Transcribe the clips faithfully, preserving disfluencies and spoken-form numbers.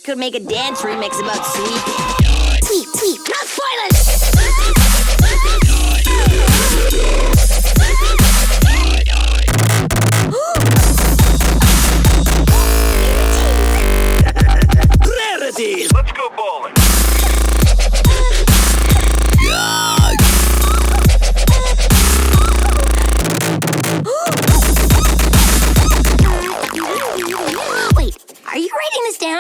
could make a dance remix about sweeping. Sweep, sweep, not violence! Rarities! Let's go bowling! Wait, are you writing this down?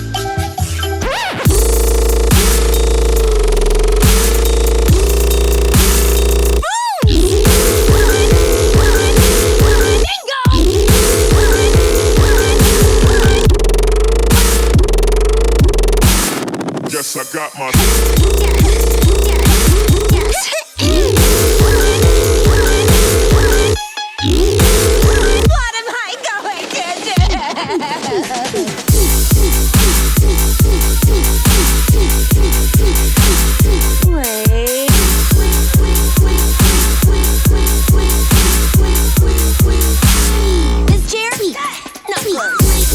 Yes, I got my. What am I going to do? Wait. This chair? Not close.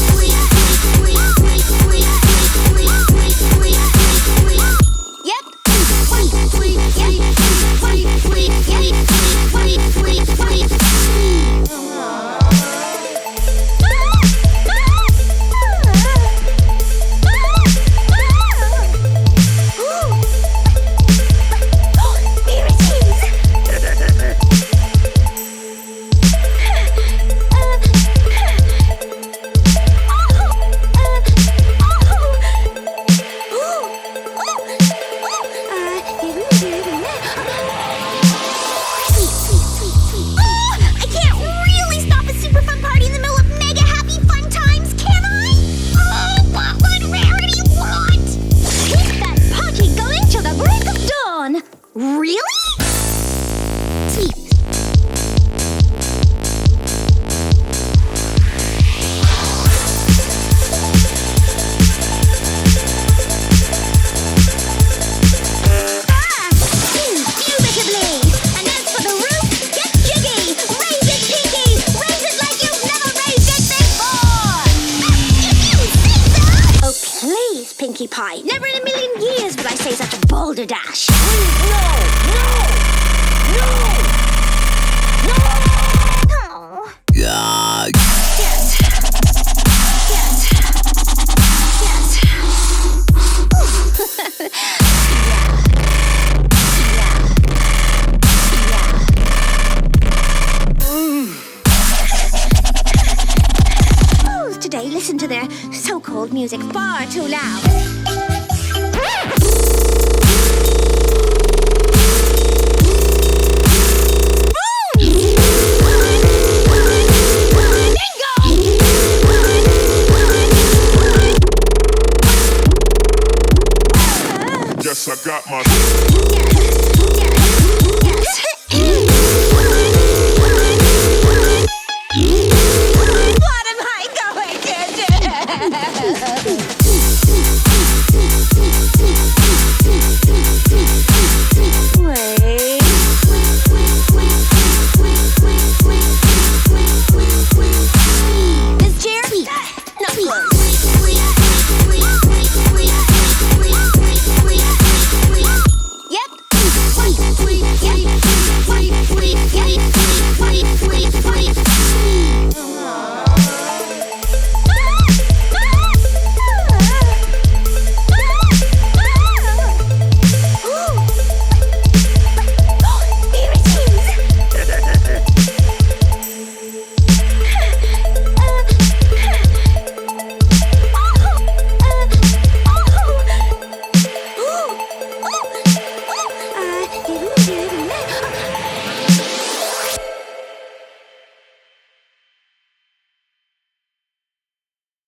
Really? Sweet. Ah! Indubitably! And as for the roof, get jiggy! Raise it, Pinky! Raise it like you've never raised it before! Oh, please, Pinkie Pie. Never in a million years would I say such a balderdash. No! No! No! No! Oh. Yes. Yes. Yes. Fools today listen to their so-called music far too loud.